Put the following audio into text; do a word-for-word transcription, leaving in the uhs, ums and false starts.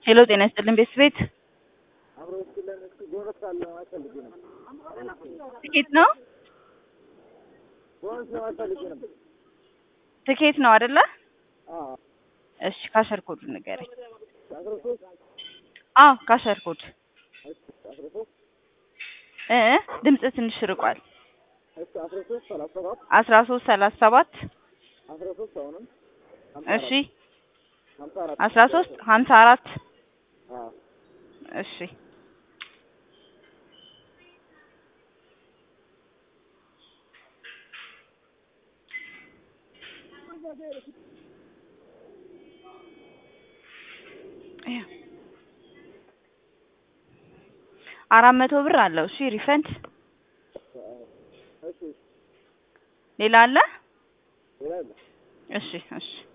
ሄሎ ጤና ይስጥልን ቤት አብሮ ይችላል እስኪ ጎረስ አለ አፈልግ ነው ትኬት ነው ጎረስ ነው አፈልግ ነው ትኬት ነው አይደለ? አዎ እሺ ካሸር ኮድ ንገረኝ። አስራ ሶስት አዎ ካሸር ኮድ አስራ ሶስት እ ድምጽ ትንሽ ርቋል። እሺ አስራ ሶስት ሰላሳ ሰባት አስራ ሶስት ሰላሳ ሰባት አስራ ሶስት አሁንም እሺ ሀምሳ አራት አስራ ሶስት ሀምሳ አራት አዎ እሺ አራት መቶ ብር አለው። እሺ ሪፈንድ እሺ ሌላ አለ? ሌላ እሺ እሺ